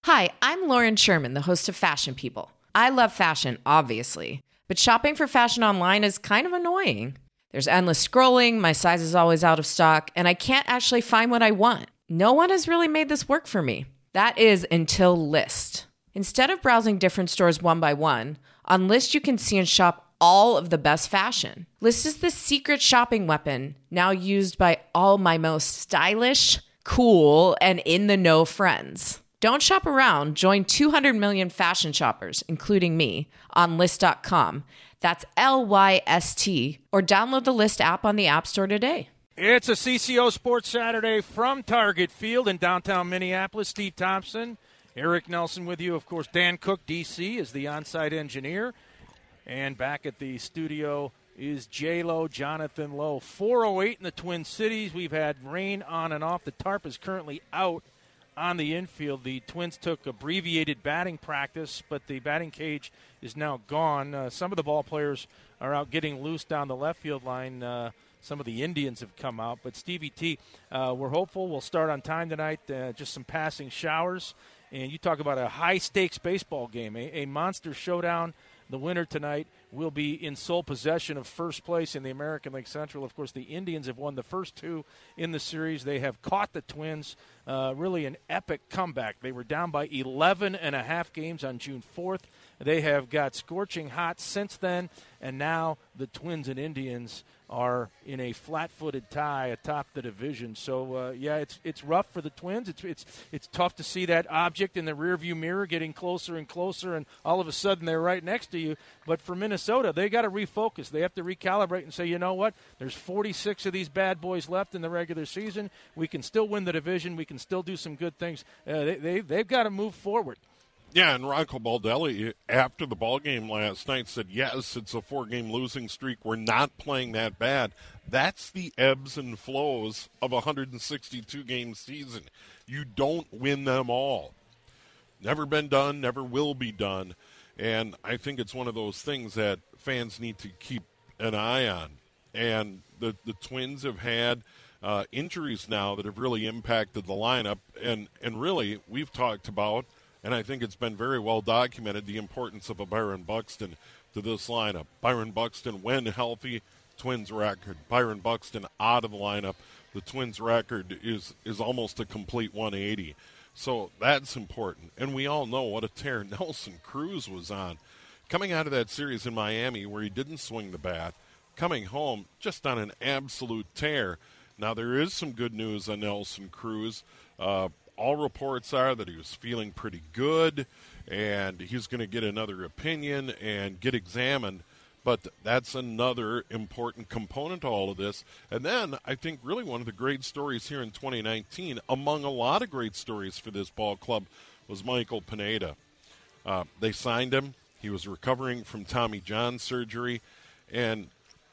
Hi, I'm Lauren Sherman, the host of Fashion People. I love fashion, obviously, but shopping for fashion online is kind of annoying. There's endless scrolling, my size is always out of stock, and I can't actually find what I want. No one has really made this work for me. That is until Lyst. Instead of browsing different stores one by one, on Lyst you can see and shop all of the best fashion. Lyst is the secret shopping weapon, now used by all my most stylish, cool, and in-the-know friends. Don't shop around. Join 200 million fashion shoppers, including me, on Lyst.com. That's Lyst, or download the Lyst app on the App Store today. It's a CCO Sports Saturday from Target Field in downtown Minneapolis. Steve Thompson, Eric Nelson with you. Of course, Dan Cook, D.C., is the on-site engineer. And back at the studio is J-Lo, Jonathan Lowe. 4:08 in the Twin Cities. We've had rain on and off. The tarp is currently out on the infield. The Twins took abbreviated batting practice, but the batting cage is now gone. Some of the ball players are out getting loose down the left field line. Some of the Indians have come out. But Stevie T, we're hopeful we'll start on time tonight. Just some passing showers. And you talk about a high-stakes baseball game, a monster showdown. The winner tonight will be in sole possession of first place in the American League Central. Of course, the Indians have won the first two in the series. They have caught the Twins, really an epic comeback. They were down by 11.5 games on June 4th. They have got scorching hot since then, and now the Twins and Indians are in a flat-footed tie atop the division. So, it's rough for the Twins. It's tough to see that object in the rearview mirror getting closer and closer, and all of a sudden they're right next to you. But for Minnesota, they got to refocus. They have to recalibrate and say, you know what? There's 46 of these bad boys left in the regular season. We can still win the division. We can still do some good things. They've got to move forward. Yeah, and Rocco Baldelli, after the ballgame last night, said, yes, it's a 4-game losing streak. We're not playing that bad. That's the ebbs and flows of a 162-game season. You don't win them all. Never been done, never will be done. And I think it's one of those things that fans need to keep an eye on. And the Twins have had injuries now that have really impacted the lineup. And really, we've talked about, and I think it's been very well documented, the importance of a Byron Buxton to this lineup. Byron Buxton, when healthy, Twins record. Byron Buxton out of the lineup, the Twins record is almost a complete 180. So that's important. And we all know what a tear Nelson Cruz was on. Coming out of that series in Miami where he didn't swing the bat, coming home just on an absolute tear. Now there is some good news on Nelson Cruz. All reports are that he was feeling pretty good, and he's going to get another opinion and get examined. But that's another important component to all of this. And then I think really one of the great stories here in 2019, among a lot of great stories for this ball club, was Michael Pineda. They signed him. He was recovering from Tommy John surgery and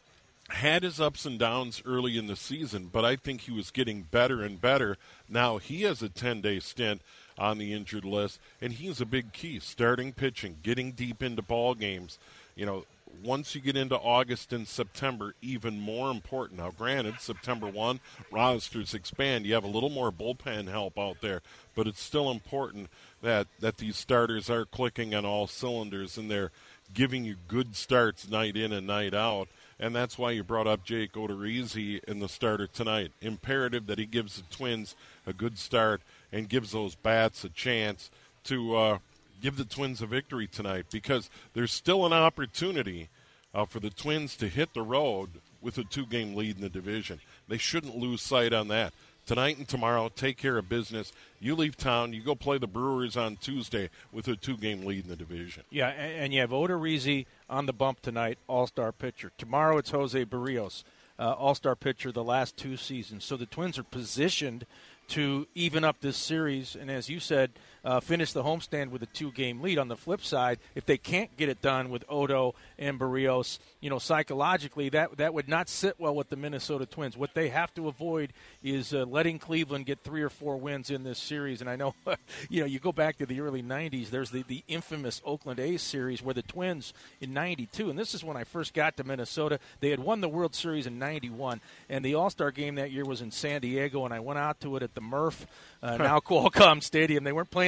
had his ups and downs early in the season, but I think he was getting better and better. Now he has a 10-day stint on the injured list, and he's a big key. Starting pitching, getting deep into ball games. You know, once you get into August and September, even more important. Now, granted, September 1, rosters expand. You have a little more bullpen help out there, but it's still important that these starters are clicking on all cylinders and they're giving you good starts night in and night out. And that's why you brought up Jake Odorizzi in the starter tonight. Imperative that he gives the Twins a good start and gives those bats a chance to give the Twins a victory tonight, because there's still an opportunity for the Twins to hit the road with a 2-game lead in the division. They shouldn't lose sight on that. Tonight and tomorrow, take care of business. You leave town, you go play the Brewers on Tuesday with a 2-game lead in the division. Yeah, and you have Odorizzi on the bump tonight, all-star pitcher. Tomorrow it's Jose Barrios, all-star pitcher the last 2 seasons. So the Twins are positioned to even up this series, and as you said, finish the homestand with a 2-game lead. On the flip side, if they can't get it done with Odo and Barrios, psychologically that would not sit well with the Minnesota Twins. What they have to avoid is letting Cleveland get 3 or 4 wins in this series. And I know, you go back to the early 90s, there's the infamous Oakland A's series where the Twins in 92, and this is when I first got to Minnesota, they had won the World Series in 91, and the All-Star game that year was in San Diego, and I went out to it at the Murph, now Qualcomm Stadium. They weren't playing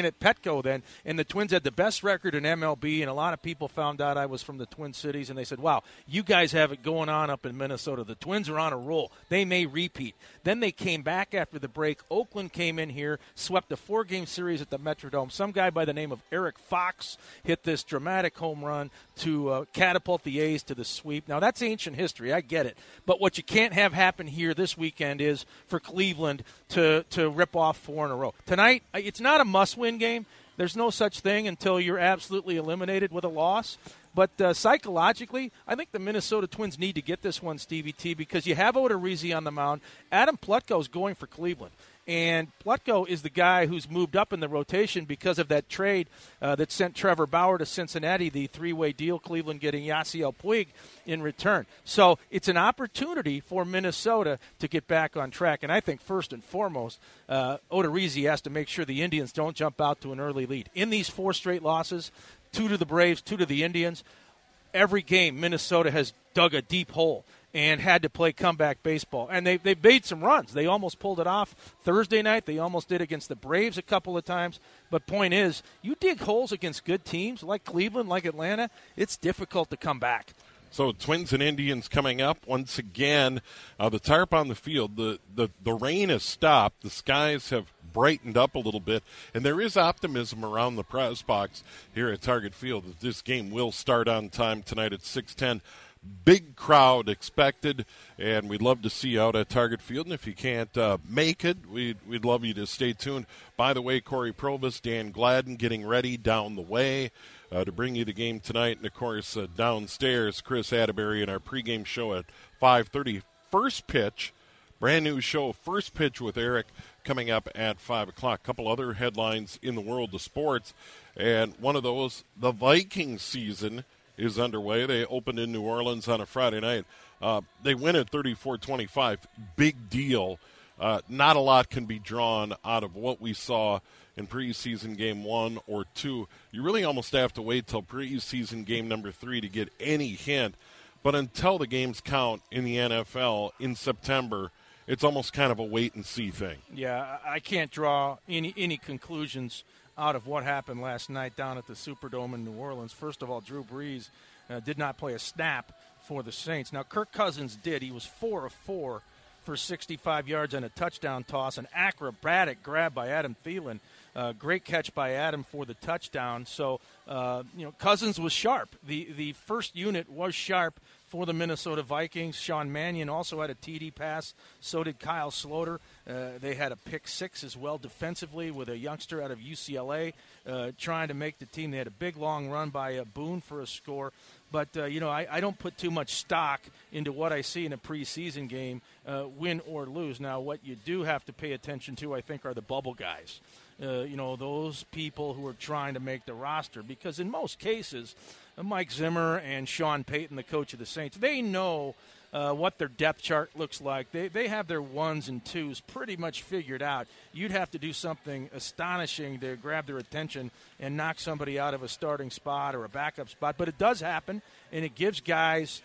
playing at Petco then, and the Twins had the best record in MLB, and a lot of people found out I was from the Twin Cities, and they said, wow, you guys have it going on up in Minnesota. The Twins are on a roll. They may repeat. Then they came back after the break. Oakland came in here, swept a 4-game series at the Metrodome. Some guy by the name of Eric Fox hit this dramatic home run to catapult the A's to the sweep. Now, that's ancient history. I get it. But what you can't have happen here this weekend is for Cleveland to rip off 4 in a row. Tonight, it's not a must-win game. There's no such thing until you're absolutely eliminated with a loss. But psychologically, I think the Minnesota Twins need to get this one, Stevie T, because you have Odorizzi on the mound. Adam Plutko is going for Cleveland. And Plutko is the guy who's moved up in the rotation because of that trade that sent Trevor Bauer to Cincinnati, the 3-way deal, Cleveland getting Yasiel Puig in return. So it's an opportunity for Minnesota to get back on track. And I think first and foremost, Odorizzi has to make sure the Indians don't jump out to an early lead. In these 4 straight losses, 2 to the Braves, 2 to the Indians, every game Minnesota has dug a deep hole and had to play comeback baseball. And they made some runs. They almost pulled it off Thursday night. They almost did against the Braves a couple of times. But point is, you dig holes against good teams like Cleveland, like Atlanta, it's difficult to come back. So Twins and Indians coming up once again. The tarp on the field, the rain has stopped. The skies have brightened up a little bit, and there is optimism around the press box here at Target Field that this game will start on time tonight at 6:10. Big crowd expected, and we'd love to see you out at Target Field. And if you can't make it, we'd love you to stay tuned. By the way, Corey Probus, Dan Gladden getting ready down the way to bring you the game tonight. And, of course, downstairs, Chris Atterbury in our pregame show at 5:30. First pitch, brand new show, First Pitch with Eric, coming up at 5 o'clock. A couple other headlines in the world of sports, and one of those, the Vikings season is underway. They opened in New Orleans on a Friday night. They win at 34-25. Big deal. Not a lot can be drawn out of what we saw in preseason game 1 or 2. You really almost have to wait till preseason game number 3 to get any hint. But until the games count in the NFL in September, it's almost kind of a wait-and-see thing. Yeah, I can't draw any conclusions out of what happened last night down at the Superdome in New Orleans. First of all, Drew Brees did not play a snap for the Saints. Now, Kirk Cousins did. He was 4 of 4 for 65 yards and a touchdown toss, an acrobatic grab by Adam Thielen. Great catch by Adam for the touchdown. So, Cousins was sharp. The first unit was sharp for the Minnesota Vikings. Sean Mannion also had a TD pass. So did Kyle Sloter. They had a pick 6 as well defensively with a youngster out of UCLA trying to make the team. They had a big, long run by Boone for a score. But, I don't put too much stock into what I see in a preseason game, win or lose. Now, what you do have to pay attention to, I think, are the bubble guys. Those people who are trying to make the roster. Because in most cases, Mike Zimmer and Sean Payton, the coach of the Saints, they know what their depth chart looks like. They have their 1s and 2s pretty much figured out. You'd have to do something astonishing to grab their attention and knock somebody out of a starting spot or a backup spot. But it does happen, and it gives guys,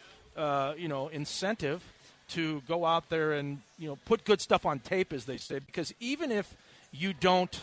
incentive to go out there and, put good stuff on tape, as they say. Because even if you don't,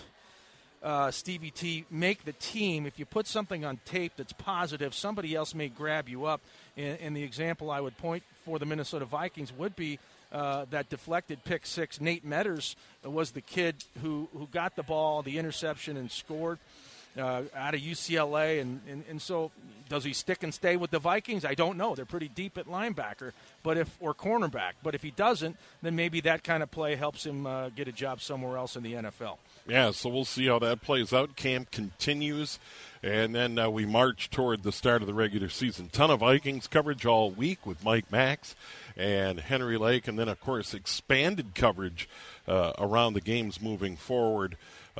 Stevie T, make the team, if you put something on tape that's positive, somebody else may grab you up. And the example I would point for the Minnesota Vikings would be that deflected pick 6. Nate Metters was the kid who got the ball, the interception, and scored out of UCLA. And so does he stick and stay with the Vikings? I don't know. They're pretty deep at linebacker or cornerback. But if he doesn't, then maybe that kind of play helps him get a job somewhere else in the NFL. Yeah, so we'll see how that plays out. Camp continues, and then we march toward the start of the regular season. Ton of Vikings coverage all week with Mike Max and Henry Lake, and then, of course, expanded coverage around the games moving forward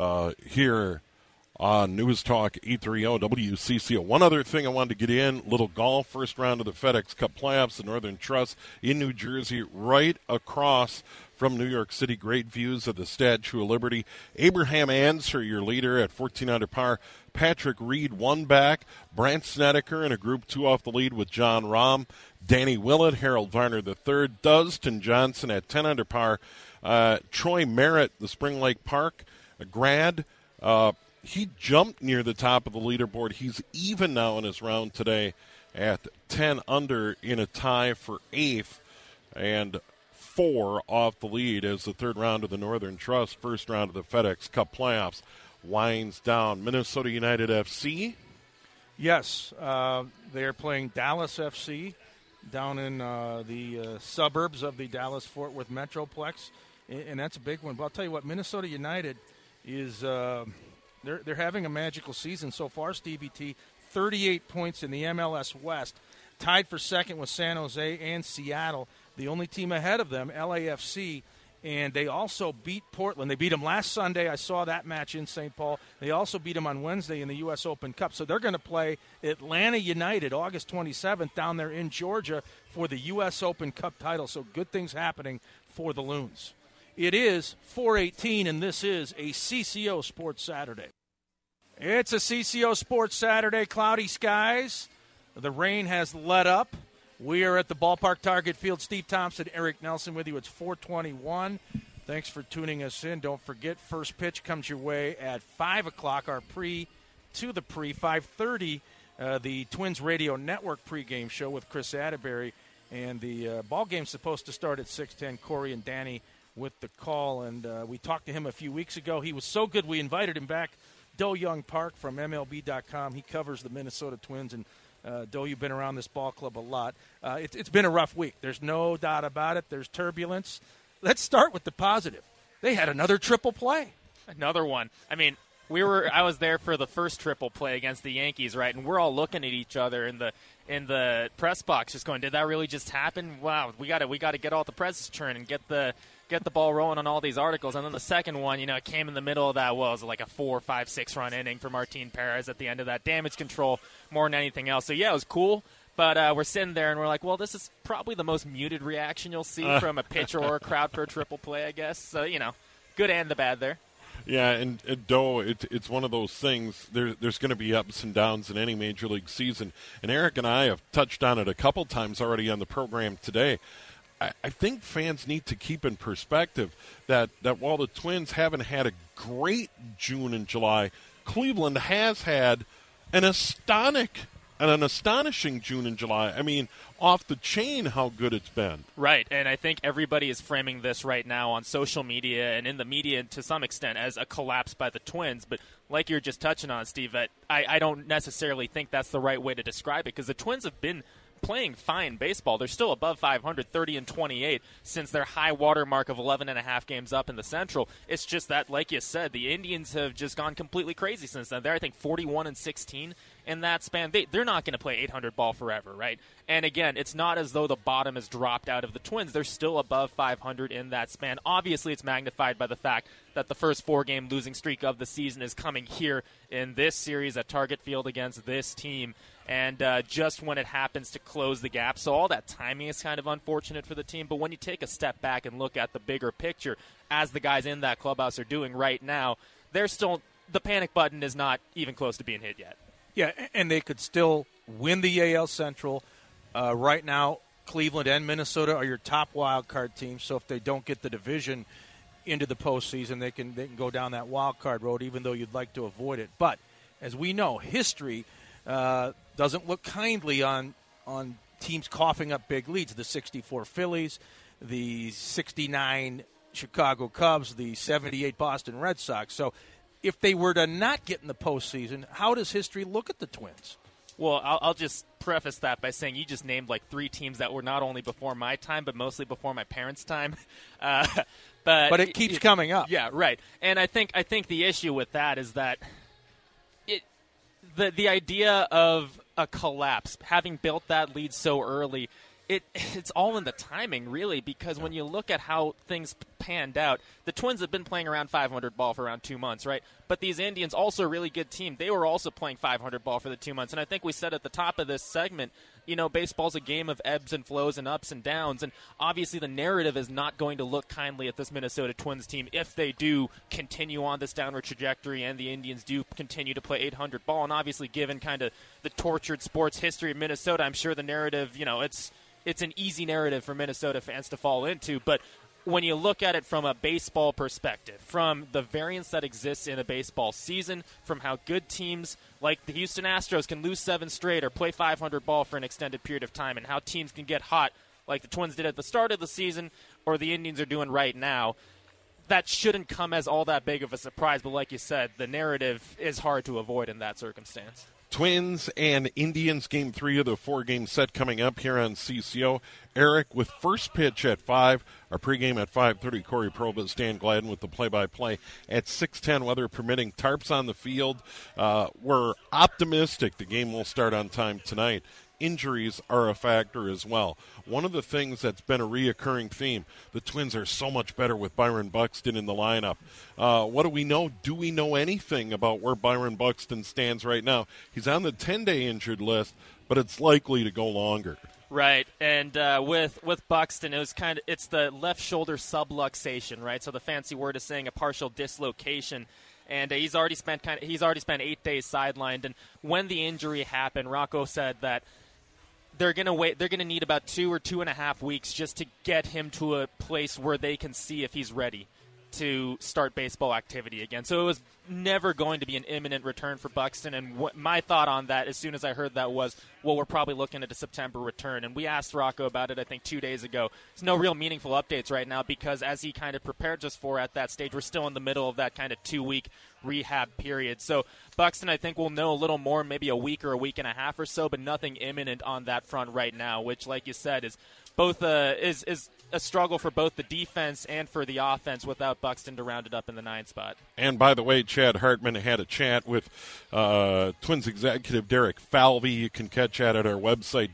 here on News Talk 830 WCCO. One other thing I wanted to get in, little golf, first round of the FedEx Cup playoffs, the Northern Trust in New Jersey, right across from New York City. Great views of the Statue of Liberty. Abraham Anser, your leader at 14 under par. Patrick Reed, 1 back. Brandt Snedeker in a Group 2 off the lead with John Rahm. Danny Willett, Harold Varner III. Dustin Johnson at 10 under par. Troy Merritt, the Spring Lake Park grad. he jumped near the top of the leaderboard. He's even now in his round today at 10 under in a tie for 8th and 4 off the lead as the third round of the Northern Trust, first round of the FedEx Cup playoffs winds down. Minnesota United FC. Yes, they are playing Dallas FC down in the suburbs of the Dallas-Fort Worth Metroplex, and that's a big one. But I'll tell you what, Minnesota United is they're having a magical season so far, Stevie T. 38 points in the MLS West, tied for second with San Jose and Seattle. The only team ahead of them, LAFC, and they also beat Portland. They beat them last Sunday. I saw that match in St. Paul. They also beat them on Wednesday in the U.S. Open Cup. So they're going to play Atlanta United August 27th down there in Georgia for the U.S. Open Cup title. So good things happening for the Loons. It is 4:18, and this is a CCO Sports Saturday. It's a CCO Sports Saturday. Cloudy skies. The rain has let up. We are at the ballpark, Target Field. Steve Thompson, Eric Nelson with you. It's 4:21. Thanks for tuning us in. Don't forget, first pitch comes your way at 5 o'clock, our pre, 5:30, the Twins Radio Network pregame show with Chris Atterbury. And the ball game's supposed to start at 6:10. Corey and Danny with the call. And we talked to him a few weeks ago. He was so good we invited him back. Do Young Park from MLB.com. He covers the Minnesota Twins, and Doe, you've been around this ball club a lot. It's been a rough week. There's no doubt about it. There's turbulence. Let's start with the positive. They had another triple play. Another one. I mean, I was there for the first triple play against the Yankees, right? And we're all looking at each other in the press box, just going, "Did that really just happen? Wow, we got to get all the presses churn and get the ball rolling on all these articles." And then the second one, it came in the middle of that. Well, it was like a 4, 5, 6 run inning for Martin Perez at the end of that. Damage control more than anything else. So yeah, it was cool. But we're sitting there and we're like, well, this is probably the most muted reaction you'll see from a pitcher or a crowd for a triple play, I guess. So good and the bad there. Yeah, and Doe, it's one of those things. There's going to be ups and downs in any major league season. And Eric and I have touched on it a couple times already on the program today. I think fans need to keep in perspective that while the Twins haven't had a great June and July, Cleveland has had an astonishing June and July. I mean, off the chain how good it's been. Right, and I think everybody is framing this right now on social media and in the media to some extent as a collapse by the Twins. But like you're just touching on, Steve, I don't necessarily think that's the right way to describe it, because the Twins have been playing fine baseball. They're still above 500, 30-28 since their high water mark of 11.5 games up in the Central. It's just that, like you said, the Indians have just gone completely crazy since then. They're, I think, 41-16 in that span. They're not going to play 800 ball forever, right? And again, it's not as though the bottom has dropped out of the Twins. They're still above 500 in that span. Obviously, it's magnified by the fact that the first 4-game losing streak of the season is coming here in this series at Target Field against this team. And just when it happens to close the gap. So all that timing is kind of unfortunate for the team. But when you take a step back and look at the bigger picture, as the guys in that clubhouse are doing right now, the panic button is not even close to being hit yet. Yeah, and they could still win the AL Central. Right now, Cleveland and Minnesota are your top wild card teams. So if they don't get the division into the postseason, they can go down that wild card road, even though you'd like to avoid it. But as we know, history doesn't look kindly on teams coughing up big leads. The 64 Phillies, the 69 Chicago Cubs, the 78 Boston Red Sox. So if they were to not get in the postseason, how does history look at the Twins? Well, I'll just preface that by saying you just named like 3 teams that were not only before my time, but mostly before my parents' time. But it keeps coming up. Yeah, right. And I think the issue with that is that the idea of a collapse, having built that lead so early, it's all in the timing, really, because when you look at how things panned out, the Twins have been playing around 500 ball for around 2 months, right? But these Indians, also a really good team, they were also playing 500 ball for the 2 months. And I think we said at the top of this segment, baseball's a game of ebbs and flows and ups and downs. And obviously the narrative is not going to look kindly at this Minnesota Twins team if they do continue on this downward trajectory and the Indians do continue to play 800 ball. And obviously, given kind of the tortured sports history of Minnesota, I'm sure the narrative, it's an easy narrative for Minnesota fans to fall into. But when you look at it from a baseball perspective, from the variance that exists in a baseball season, from how good teams like the Houston Astros can lose 7 straight or play 500 ball for an extended period of time, and how teams can get hot like the Twins did at the start of the season or the Indians are doing right now, that shouldn't come as all that big of a surprise. But like you said, the narrative is hard to avoid in that circumstance. Twins and Indians, Game 3 of the 4-game set coming up here on CCO. Eric with first pitch at 5. Our pregame at 5:30. Corey Probus, Stan Gladden with the play-by-play at 6:10. Weather permitting, tarps on the field. We're optimistic the game will start on time tonight. Injuries are a factor as well. One of the things that's been a reoccurring theme, the Twins are so much better with Byron Buxton in the lineup. What do we know? Do we know anything about where Byron Buxton stands right now? He's on the 10-day injured list, but it's likely to go longer. Right, and with Buxton, it's the left shoulder subluxation, right? So the fancy word is saying a partial dislocation. And he's already spent 8 days sidelined. And when the injury happened, Rocco said that they're going to wait. They're going to need about 2 or 2.5 weeks just to get him to a place where they can see if he's ready to start baseball activity again. So it was never going to be an imminent return for Buxton. And my thought on that, as soon as I heard that, was, well, we're probably looking at a September return. And we asked Rocco about it, I think, 2 days ago. There's no real meaningful updates right now because, as he kind of prepared us for at that stage, we're still in the middle of that kind of 2-week rehab period. So Buxton, I think, will know a little more, maybe a week or a week and a half or so, but nothing imminent on that front right now, which, like you said, is both is a struggle for both the defense and for the offense without Buxton to round it up in the 9th spot. And by the way, Chad Hartman had a chat with Twins executive Derek Falvey. You can catch that at our website,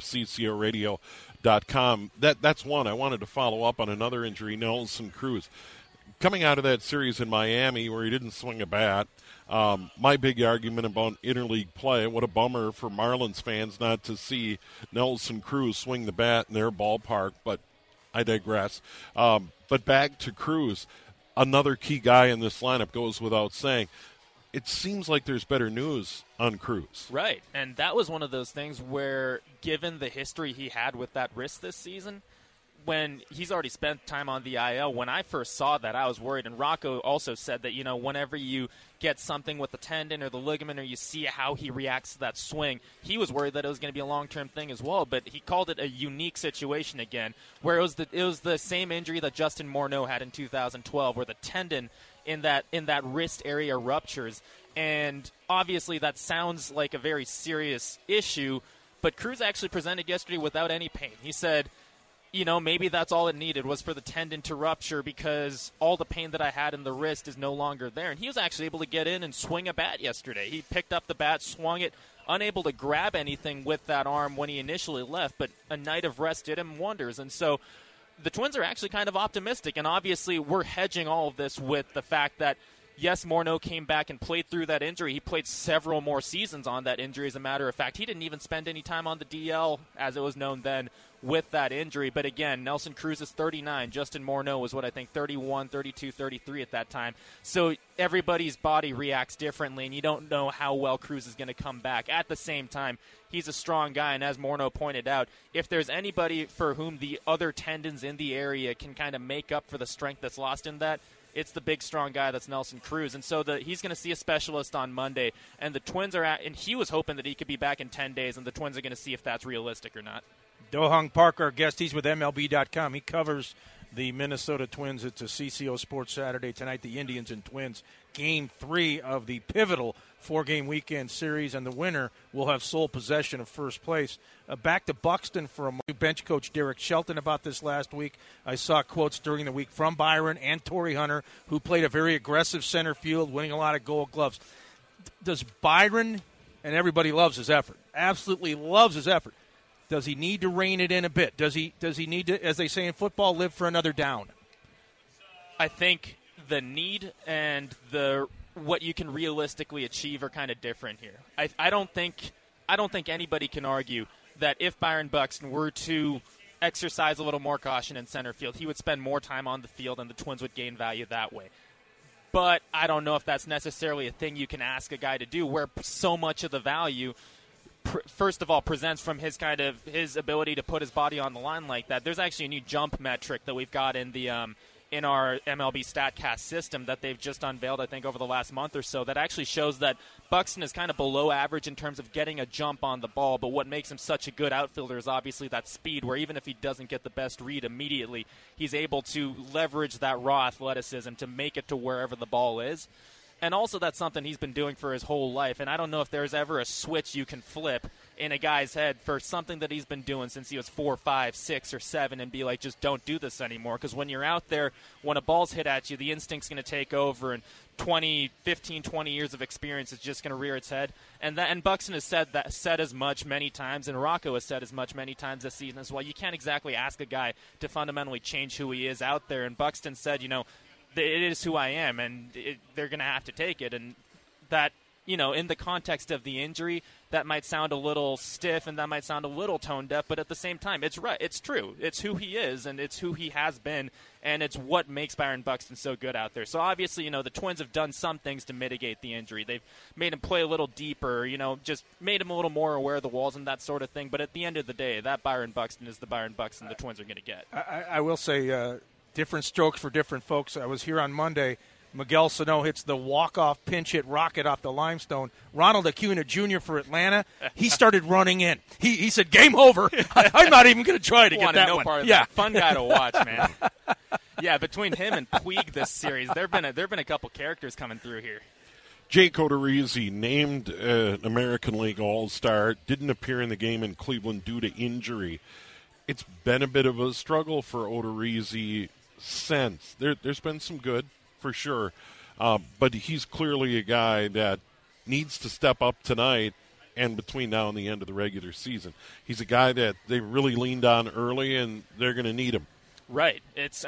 WCCOradio.com. That's one. I wanted to follow up on another injury, Nelson Cruz. Coming out of that series in Miami where he didn't swing a bat, my big argument about interleague play, what a bummer for Marlins fans not to see Nelson Cruz swing the bat in their ballpark, but I digress. But back to Cruz, another key guy in this lineup, goes without saying. It seems like there's better news on Cruz. Right, and that was one of those things where, given the history he had with that wrist this season, when he's already spent time on the IL, when I first saw that, I was worried. And Rocco also said that, whenever you get something with the tendon or the ligament or you see how he reacts to that swing, he was worried that it was going to be a long-term thing as well. But he called it a unique situation again, where it was the same injury that Justin Morneau had in 2012, where the tendon in that wrist area ruptures. And obviously that sounds like a very serious issue, but Cruz actually presented yesterday without any pain. He said, maybe that's all it needed was for the tendon to rupture because all the pain that I had in the wrist is no longer there. And he was actually able to get in and swing a bat yesterday. He picked up the bat, swung it, unable to grab anything with that arm when he initially left, but a night of rest did him wonders. And so the Twins are actually kind of optimistic, and obviously we're hedging all of this with the fact that, yes, Morneau came back and played through that injury. He played several more seasons on that injury, as a matter of fact. He didn't even spend any time on the DL, as it was known then, with that injury. But again, Nelson Cruz is 39. Justin Morneau was, 31, 32, 33 at that time. So everybody's body reacts differently, and you don't know how well Cruz is going to come back. At the same time, he's a strong guy, and as Morneau pointed out, if there's anybody for whom the other tendons in the area can kind of make up for the strength that's lost in that, it's the big, strong guy that's Nelson Cruz. And so he's going to see a specialist on Monday, and the Twins and he was hoping that he could be back in 10 days, and the Twins are going to see if that's realistic or not. Do-Hung Park, our guest, he's with MLB.com. He covers the Minnesota Twins. It's a CCO Sports Saturday tonight, the Indians and Twins. Game 3 of the pivotal 4-game weekend series, and the winner will have sole possession of first place. Back to Buxton for a moment. Bench coach Derek Shelton about this last week. I saw quotes during the week from Byron and Torrey Hunter, who played a very aggressive center field, winning a lot of Gold Gloves. Does Byron, and everybody loves his effort, absolutely loves his effort, does he need to rein it in a bit? Does he need to, as they say in football, live for another down? I think the need and what you can realistically achieve are kind of different here. I don't think anybody can argue that if Byron Buxton were to exercise a little more caution in center field, he would spend more time on the field and the Twins would gain value that way. But I don't know if that's necessarily a thing you can ask a guy to do, where so much of the value first of all, presents from his ability to put his body on the line like that. There's actually a new jump metric that we've got in the in our MLB StatCast system that they've just unveiled, I think, over the last month or so, that actually shows that Buxton is kind of below average in terms of getting a jump on the ball, but what makes him such a good outfielder is obviously that speed, where even if he doesn't get the best read immediately, he's able to leverage that raw athleticism to make it to wherever the ball is. And also that's something he's been doing for his whole life, and I don't know if there's ever a switch you can flip in a guy's head for something that he's been doing since he was 4, 5, 6, or 7 and be like, just don't do this anymore. Because when you're out there, when a ball's hit at you, the instinct's going to take over, and 15, 20 years of experience is just going to rear its head. And Buxton has said as much many times, and Rocco has said as much many times this season as well. You can't exactly ask a guy to fundamentally change who he is out there. And Buxton said, it is who I am, and they're going to have to take it. And that, in the context of the injury, that might sound a little stiff and that might sound a little tone deaf, but at the same time, it's right. It's true. It's who he is, and it's who he has been, and it's what makes Byron Buxton so good out there. So obviously, the Twins have done some things to mitigate the injury. They've made him play a little deeper, just made him a little more aware of the walls and that sort of thing. But at the end of the day, that Byron Buxton is the Byron Buxton the Twins are going to get. I will say different strokes for different folks. I was here on Monday. Miguel Sano hits the walk-off pinch hit rocket off the limestone. Ronald Acuna Jr. for Atlanta, he started running in. He said, game over. I'm not even going to try to get that one. Part of that. Fun guy to watch, man. Yeah, between him and Puig this series, there have been a couple characters coming through here. Jake Odorizzi, named an American League All-Star, didn't appear in the game in Cleveland due to injury. It's been a bit of a struggle for Odorizzi since. There's been some good, for sure. But he's clearly a guy that needs to step up tonight and between now and the end of the regular season. He's a guy that they really leaned on early, and they're going to need him. Right. It's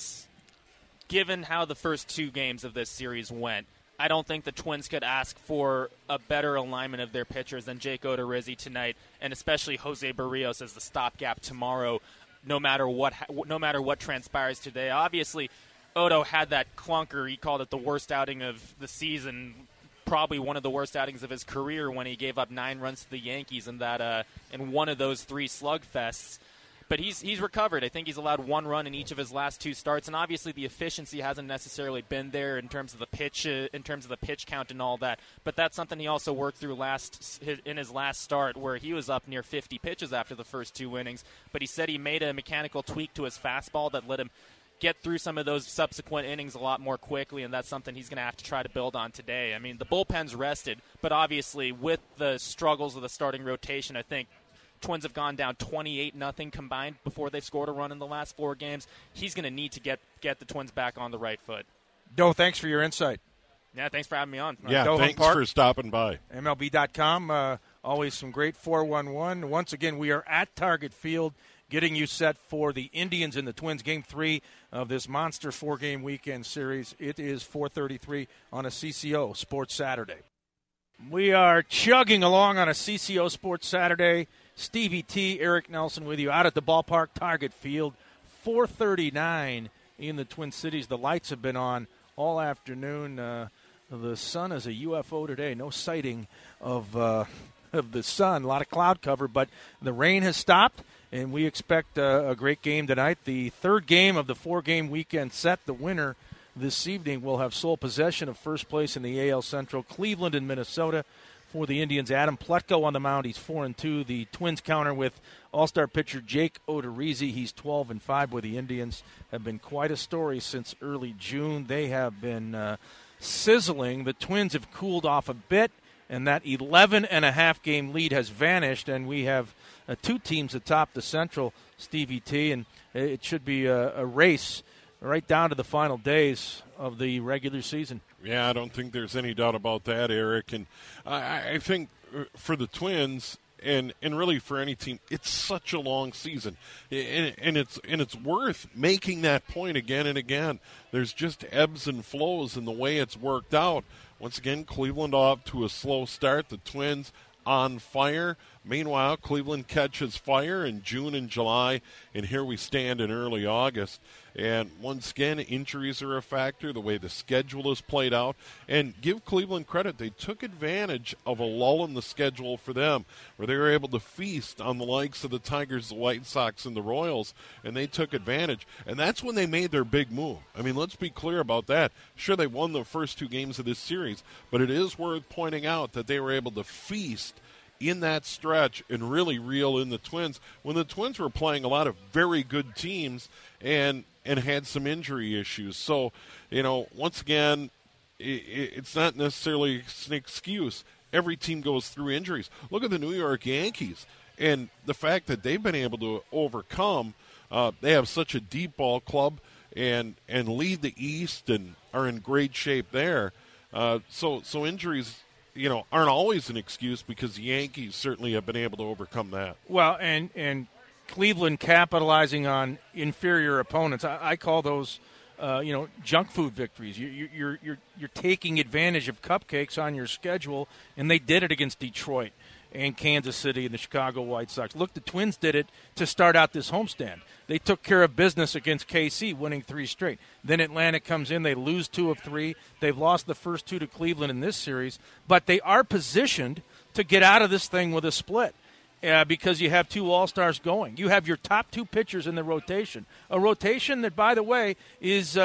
given how the first 2 games of this series went, I don't think the Twins could ask for a better alignment of their pitchers than Jake Odorizzi tonight, and especially Jose Barrios as the stopgap tomorrow, no matter what transpires today. Obviously, Odo had that clunker. He called it the worst outing of the season, probably one of the worst outings of his career, when he gave up 9 runs to the Yankees in one of those 3 slugfests. But he's recovered. I think he's allowed 1 run in each of his last 2 starts, and obviously the efficiency hasn't necessarily been there in terms of the pitch count and all that. But that's something he also worked through in his last start, where he was up near 50 pitches after the first 2 innings. But he said he made a mechanical tweak to his fastball that let him get through some of those subsequent innings a lot more quickly, and that's something he's going to have to try to build on today. I mean, the bullpen's rested, but obviously with the struggles of the starting rotation, I think Twins have gone down 28-0 combined before they've scored a run in the last 4 games. He's going to need to get the Twins back on the right foot. Doe, thanks for your insight. Yeah, thanks for having me on. Yeah, thanks for stopping by. MLB.com, always some great 411. Once again, we are at Target Field, getting you set for the Indians and the Twins, Game 3 of this monster 4-game weekend series. It is 4:33 on a CCO Sports Saturday. We are chugging along on a CCO Sports Saturday. Stevie T, Eric Nelson with you out at the ballpark, Target Field. 4:39 in the Twin Cities. The lights have been on all afternoon. The sun is a UFO today. No sighting of the sun. A lot of cloud cover, but the rain has stopped, and we expect a great game tonight. The 3rd game of the 4-game weekend set. The winner this evening will have sole possession of first place in the AL Central. Cleveland and Minnesota. For the Indians, Adam Plutko on the mound. He's 4-2. The Twins counter with all-star pitcher Jake Odorizzi. He's 12-5 with the Indians. Have been quite a story since early June. They have been sizzling. The Twins have cooled off a bit, and that 11.5 game lead has vanished, and we have 2 teams atop the Central, Stevie T, and it should be a race right down to the final days of the regular season. Yeah, I don't think there's any doubt about that, Eric. And I think for the Twins and really for any team, it's such a long season, and it's worth making that point again and again. There's just ebbs and flows in the way it's worked out. Once again, Cleveland off to a slow start. The Twins on fire. Meanwhile, Cleveland catches fire in June and July, and here we stand in early August. And once again, injuries are a factor, the way the schedule is played out. And give Cleveland credit, they took advantage of a lull in the schedule for them, where they were able to feast on the likes of the Tigers, the White Sox, and the Royals, and they took advantage. And that's when they made their big move. I mean, let's be clear about that. Sure, they won the first 2 games of this series, but it is worth pointing out that they were able to feast in that stretch and really reel in the Twins when the Twins were playing a lot of very good teams and had some injury issues. So, once again, it's not necessarily an excuse. Every team goes through injuries. Look at the New York Yankees and the fact that they've been able to overcome. They have such a deep ball club and lead the East and are in great shape there. So injuries aren't always an excuse because the Yankees certainly have been able to overcome that. Well, and Cleveland capitalizing on inferior opponents. I call those, junk food victories. You're taking advantage of cupcakes on your schedule, and they did it against Detroit and Kansas City and the Chicago White Sox. Look, the Twins did it to start out this homestand. They took care of business against KC, winning 3 straight. Then Atlanta comes in. They lose 2 of 3. They've lost the first 2 to Cleveland in this series. But they are positioned to get out of this thing with a split because you have 2 All-Stars going. You have your top 2 pitchers in the rotation. A rotation that, by the way, is,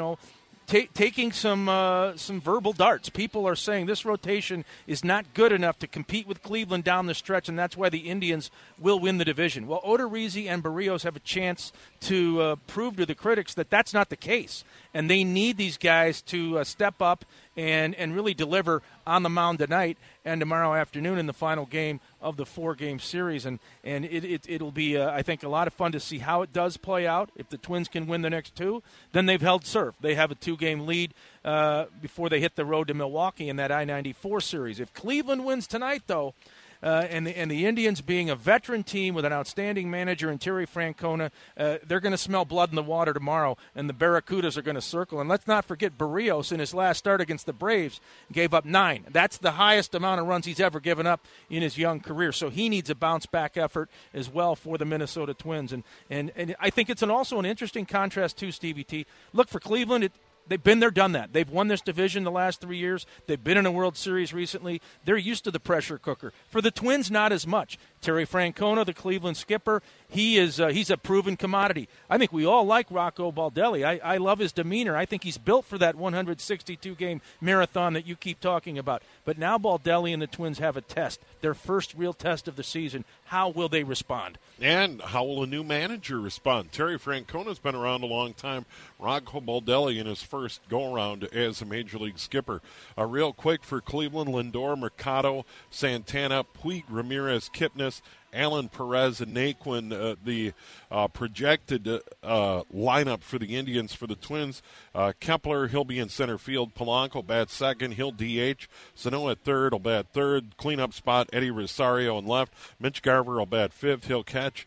taking some verbal darts. People are saying this rotation is not good enough to compete with Cleveland down the stretch, and that's why the Indians will win the division. Well, Odorizzi and Barrios have a chance to prove to the critics that that's not the case, and they need these guys to step up and really deliver on the mound tonight and tomorrow afternoon in the final game of the 4-game series. And it'll be, I think, a lot of fun to see how it does play out. If the Twins can win the next 2, then they've held serve. They have a 2-game lead before they hit the road to Milwaukee in that I-94 series. If Cleveland wins tonight, though, and the Indians being a veteran team with an outstanding manager in Terry Francona, they're going to smell blood in the water tomorrow, and the Barracudas are going to circle. And let's not forget Barrios in his last start against the Braves gave up 9. That's the highest amount of runs he's ever given up in his young career. So he needs a bounce-back effort as well for the Minnesota Twins. And I think it's also an interesting contrast, too, Stevie T. Look, for Cleveland, they've been there, done that. They've won this division the last 3 years. They've been in a World Series recently. They're used to the pressure cooker. For the Twins, not as much. Terry Francona, the Cleveland skipper, he's a proven commodity. I think we all like Rocco Baldelli. I love his demeanor. I think he's built for that 162-game marathon that you keep talking about. But now Baldelli and the Twins have a test, their first real test of the season. How will they respond? And how will a new manager respond? Terry Francona's been around a long time. Rocco Baldelli in his first go-around as a Major League skipper. Real quick for Cleveland, Lindor, Mercado, Santana, Puig, Ramirez, Kipnis, Alan Perez, and Naquin, the projected lineup for the Indians. For the Twins, Kepler, he'll be in center field. Polanco bats second. He'll DH. Sano at third will bat third. Cleanup spot, Eddie Rosario in left. Mitch Garver will bat fifth. He'll catch.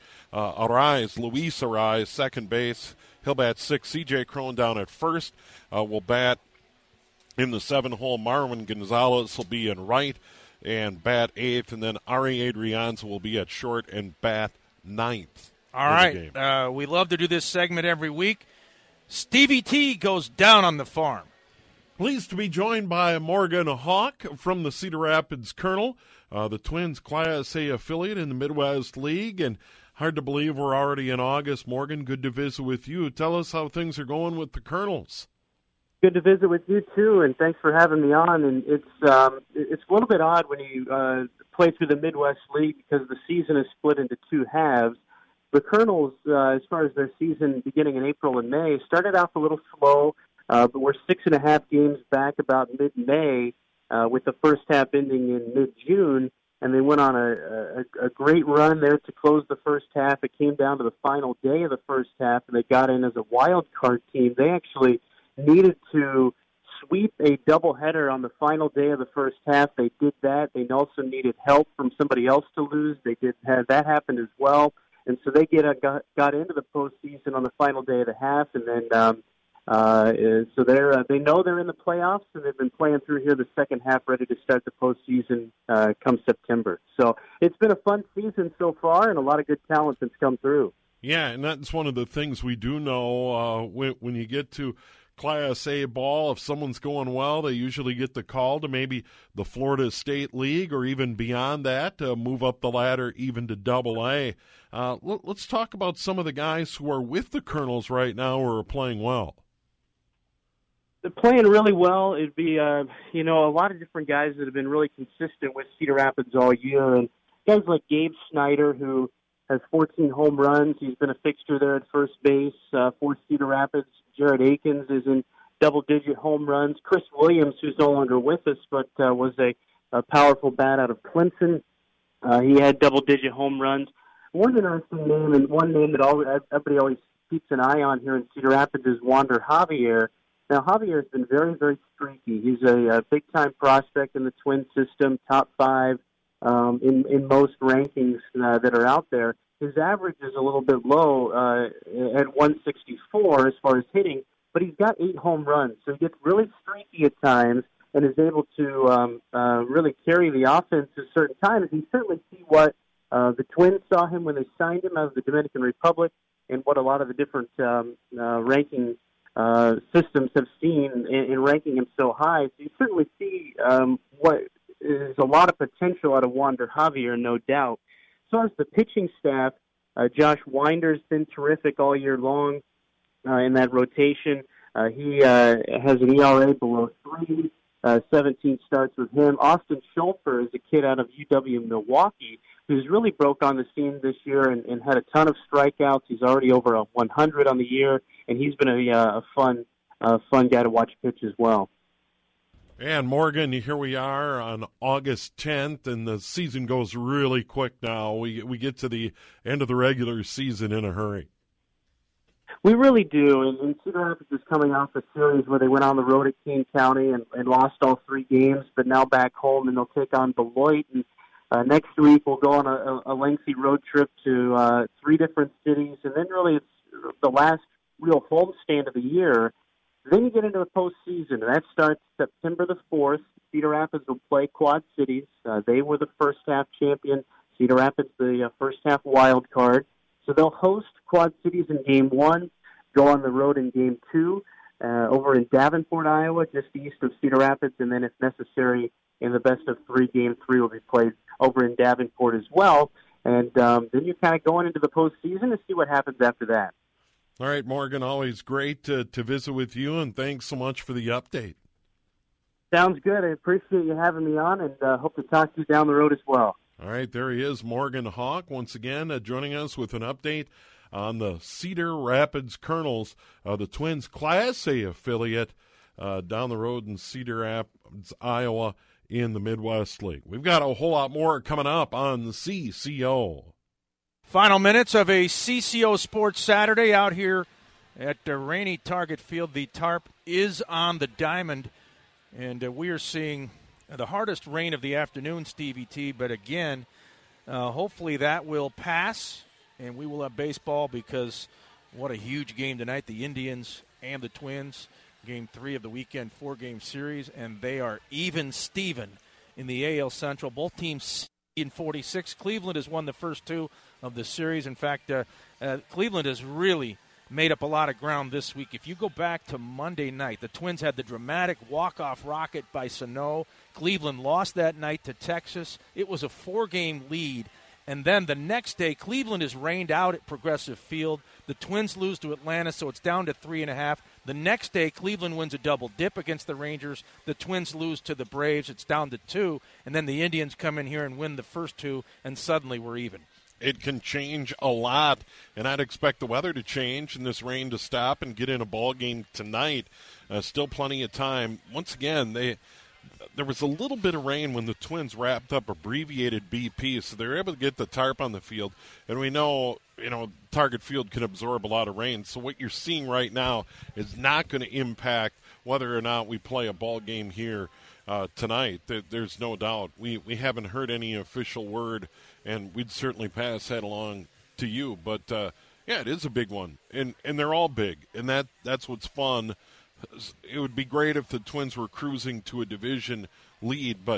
Luis Arraez, second base. He'll bat sixth. C.J. Cron down at first will bat in the 7-hole. Marwin Gonzalez will be in right and bat eighth, and then Ari Adrianza will be at short and bat ninth. All right. We love to do this segment every week. Stevie T goes down on the farm. Pleased to be joined by Morgan Hawk from the Cedar Rapids Colonel, the Twins Class A affiliate in the Midwest League, and hard to believe we're already in August. Morgan, good to visit with you. Tell us how things are going with the Colonels. Good to visit with you too, and thanks for having me on. And it's a little bit odd when you play through the Midwest League because the season is split into 2 halves. The Colonels, as far as their season beginning in April and May, started off a little slow, but we're 6.5 games back about mid-May, with the first half ending in mid-June, and they went on a great run there to close the first half. It came down to the final day of the first half, and they got in as a wild card team. They actually needed to sweep a doubleheader on the final day of the first half. They did that. They also needed help from somebody else to lose. They did have that happen as well. And so they got into the postseason on the final day of the half, and then So they know they're in the playoffs, and they've been playing through here the second half, ready to start the postseason come September. So it's been a fun season so far, and a lot of good talent that's come through. Yeah, and that's one of the things we do know when you get to Class A ball. If someone's going well, they usually get the call to maybe the Florida State League or even beyond that, move up the ladder even to Double A. Let's talk about some of the guys who are with the Colonels right now who are playing well. They're playing really well. It'd be, a lot of different guys that have been really consistent with Cedar Rapids all year. And guys like Gabe Snyder, who has 14 home runs. He's been a fixture there at first base for Cedar Rapids. Jared Akins is in double-digit home runs. Chris Williams, who's no longer with us, but was a powerful bat out of Clemson. He had double-digit home runs. One interesting name, and one name that everybody always keeps an eye on here in Cedar Rapids, is Wander Javier. Now, Javier has been very, very streaky. He's a big-time prospect in the Twin system, top 5 in most rankings that are out there. His average is a little bit low at 164 as far as hitting, but he's got 8 home runs. So he gets really streaky at times and is able to really carry the offense at certain times. You certainly see what the Twins saw him when they signed him out of the Dominican Republic, and what a lot of the different ranking systems have seen in ranking him so high. So you certainly see what is a lot of potential out of Wander Javier, no doubt. As far as the pitching staff, Josh Winder's been terrific all year long in that rotation. He has an ERA below 3, 17 starts with him. Austin Schulfer is a kid out of UW Milwaukee who's really broke on the scene this year and had a ton of strikeouts. He's already over 100 on the year, and he's been a fun guy to watch pitch as well. And Morgan, here we are on August 10th, and the season goes really quick now. We get to the end of the regular season in a hurry. We really do, and Cedar Rapids is coming off a series where they went on the road at Kane County and lost all 3 games, but now back home, and they'll take on Beloit. And next week we'll go on a lengthy road trip to 3 different cities, and then really it's the last real homestand of the year. Then you get into the postseason, and that starts September the 4th. Cedar Rapids will play Quad Cities. They were the first half champion. Cedar Rapids, the first half wild card. So they'll host Quad Cities in Game 1, go on the road in Game 2, over in Davenport, Iowa, just east of Cedar Rapids, and then if necessary, in the best of 3, Game 3 will be played over in Davenport as well. And then you're kind of going into the postseason to see what happens after that. All right, Morgan, always great to visit with you, and thanks so much for the update. Sounds good. I appreciate you having me on, and hope to talk to you down the road as well. All right, there he is, Morgan Hawk, once again joining us with an update on the Cedar Rapids Colonels, the Twins Class A affiliate down the road in Cedar Rapids, Iowa, in the Midwest League. We've got a whole lot more coming up on the CCO. Final minutes of a CCO Sports Saturday out here at rainy Target Field. The tarp is on the diamond, and we are seeing the hardest rain of the afternoon, Stevie T. But again, hopefully that will pass, and we will have baseball, because what a huge game tonight. The Indians and the Twins, Game 3 of the weekend 4-game series, and they are even Steven in the AL Central. Both teams in 46. Cleveland has won the first 2 of the series. In fact, Cleveland has really made up a lot of ground this week. If you go back to Monday night, the Twins had the dramatic walk-off rocket by Sano. Cleveland lost that night to Texas. It was a 4-game lead. And then the next day, Cleveland is rained out at Progressive Field. The Twins lose to Atlanta, so it's down to 3.5. The next day, Cleveland wins a double dip against the Rangers. The Twins lose to the Braves. It's down to 2. And then the Indians come in here and win the first 2, and suddenly we're even. It can change a lot, and I'd expect the weather to change and this rain to stop and get in a ball game tonight. Still plenty of time. Once again, there was a little bit of rain when the Twins wrapped up abbreviated BP, so they were able to get the tarp on the field. And we know, Target Field can absorb a lot of rain. So what you're seeing right now is not going to impact whether or not we play a ball game here tonight. There's no doubt. We haven't heard any official word, and we'd certainly pass that along to you. But Yeah, it is a big one, and they're all big, and that's what's fun. It would be great if the Twins were cruising to a division lead, but,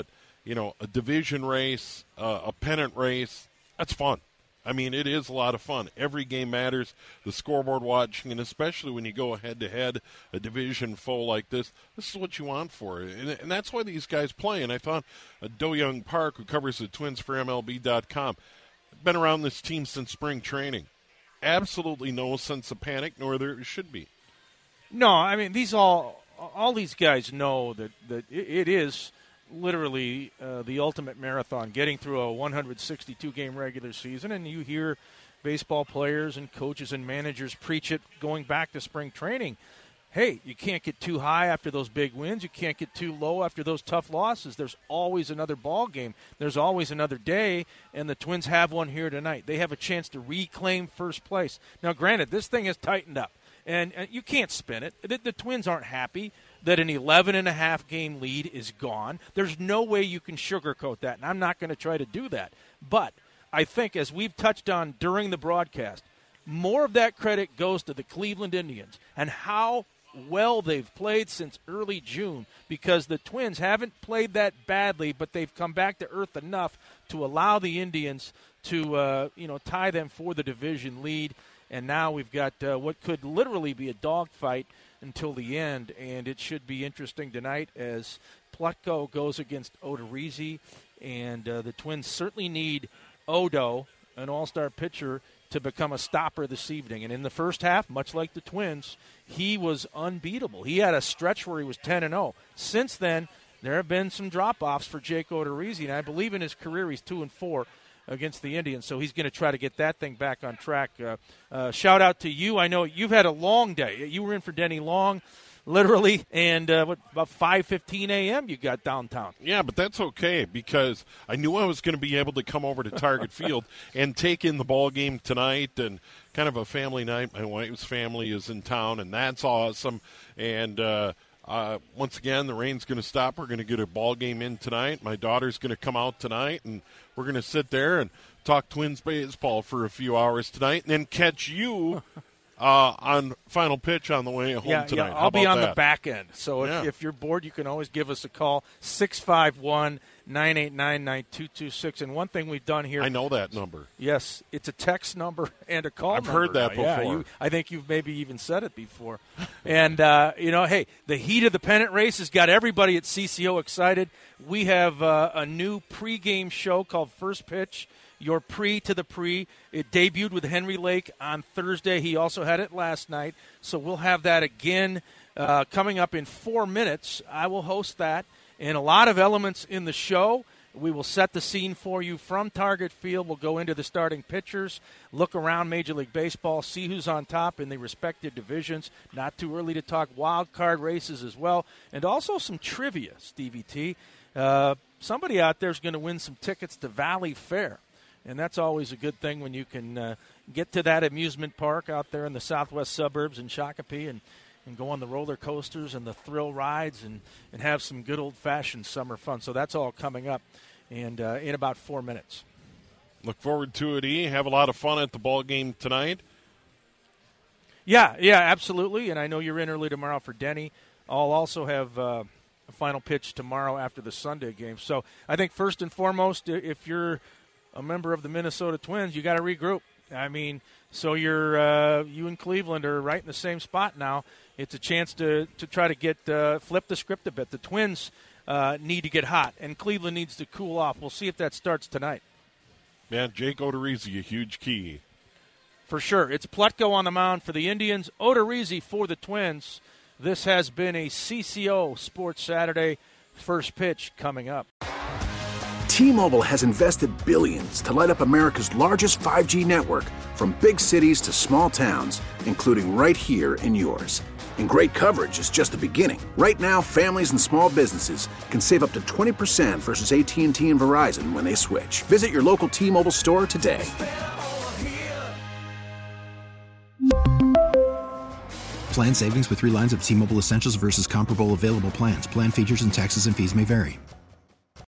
a division race, a pennant race, that's fun. I mean, it is a lot of fun. Every game matters, the scoreboard watching, and especially when you go head-to-head, a division foe like this is what you want for it. And that's why these guys play. And I thought Do-Young Park, who covers the Twins for MLB.com, been around this team since spring training. Absolutely no sense of panic, nor there should be. No, I mean, all these guys know that it is literally the ultimate marathon, getting through a 162-game regular season, and you hear baseball players and coaches and managers preach it going back to spring training. Hey, you can't get too high after those big wins. You can't get too low after those tough losses. There's always another ball game. There's always another day, and the Twins have one here tonight. They have a chance to reclaim first place. Now, granted, this thing has tightened up, and you can't spin it. The Twins aren't happy that an 11.5-game lead is gone. There's no way you can sugarcoat that, and I'm not going to try to do that. But I think, as we've touched on during the broadcast, more of that credit goes to the Cleveland Indians and how well they've played since early June, because the Twins haven't played that badly, but they've come back to earth enough to allow the Indians to tie them for the division lead. And now we've got what could literally be a dogfight until the end, and it should be interesting tonight as Plutko goes against Odorizzi, and the Twins certainly need Odo, an all-star pitcher, to become a stopper this evening. And in the first half, much like the Twins, he was unbeatable. He had a stretch where he was 10-0. Since then, there have been some drop-offs for Jake Odorizzi, and I believe in his career he's 2-4 against the Indians, so he's going to try to get that thing back on track. Shout out to you. I know you've had a long day. You were in for Denny Long, literally, and about 5:15 a.m. you got downtown. Yeah, but that's okay, because I knew I was going to be able to come over to Target Field and take in the ball game tonight, and kind of a family night. My wife's family is in town, and that's awesome. And once again, the rain's going to stop. We're going to get a ball game in tonight. My daughter's going to come out tonight, and we're going to sit there and talk Twins baseball for a few hours tonight, and then catch you on Final Pitch on the way home tonight. Yeah, I'll be on the back end. So if you're bored, you can always give us a call, 651-989-9226. And one thing we've done here. I know that number. Yes, it's a text number and a call number. I've heard that before. Yeah, I think you've maybe even said it before. And, hey, the heat of the pennant race has got everybody at CCO excited. We have a new pregame show called First Pitch. Your pre to the pre. It debuted with Henry Lake on Thursday. He also had it last night. So we'll have that again coming up in 4 minutes. I will host that. And a lot of elements in the show. We will set the scene for you from Target Field. We'll go into the starting pitchers, look around Major League Baseball, see who's on top in the respective divisions. Not too early to talk wild card races as well. And also some trivia, Stevie T. Somebody out there is going to win some tickets to Valley Fair. And that's always a good thing when you can get to that amusement park out there in the southwest suburbs in Shakopee and go on the roller coasters and the thrill rides and have some good old-fashioned summer fun. So that's all coming up and in about 4 minutes. Look forward to it, E. Have a lot of fun at the ball game tonight. Yeah, absolutely. And I know you're in early tomorrow for Denny. I'll also have a Final Pitch tomorrow after the Sunday game. So I think first and foremost, if you're a member of the Minnesota Twins, you got to regroup. I mean, so you and Cleveland are right in the same spot now. It's a chance to try to get flip the script a bit. The Twins need to get hot, and Cleveland needs to cool off. We'll see if that starts tonight. Man, Jake Odorizzi, a huge key. For sure. It's Plutko on the mound for the Indians, Odorizzi for the Twins. This has been a CCO Sports Saturday. First Pitch coming up. T-Mobile has invested billions to light up America's largest 5G network, from big cities to small towns, including right here in yours. And great coverage is just the beginning. Right now, families and small businesses can save up to 20% versus AT&T and Verizon when they switch. Visit your local T-Mobile store today. Plan savings with 3 lines of T-Mobile Essentials versus comparable available plans. Plan features and taxes and fees may vary.